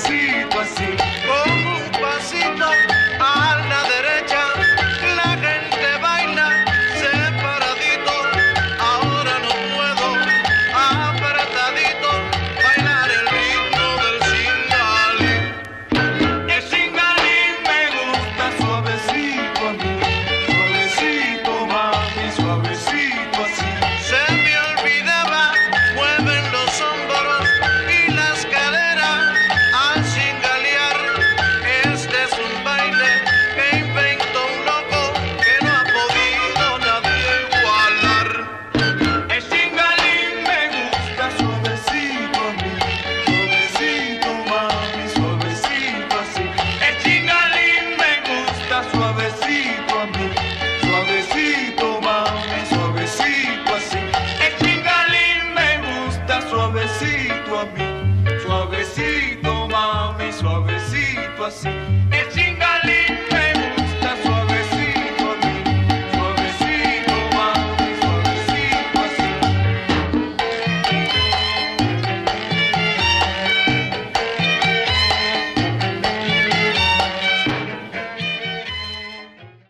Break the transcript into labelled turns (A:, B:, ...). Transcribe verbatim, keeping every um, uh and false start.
A: suavecito así.
B: Con un pasito a la derecha, la gente baila separadito. Ahora no puedo apretadito bailar el ritmo del singalí.
A: El singalí me gusta suavecito a mí, suavecito mami, suavecito así.
B: Se me olvidaba, mueven los hombros y las caderas al cingalear. Este es un baile que inventó un loco que no ha podido nadie igualar.
A: El singalí me gusta suavecito a mí, suavecito mami, suavecito así. El singalí me gusta suavecito a mí, suavecito mami, suavecito así. El singalí me gusta suavecito a mí, suavecito mami, suavecito así.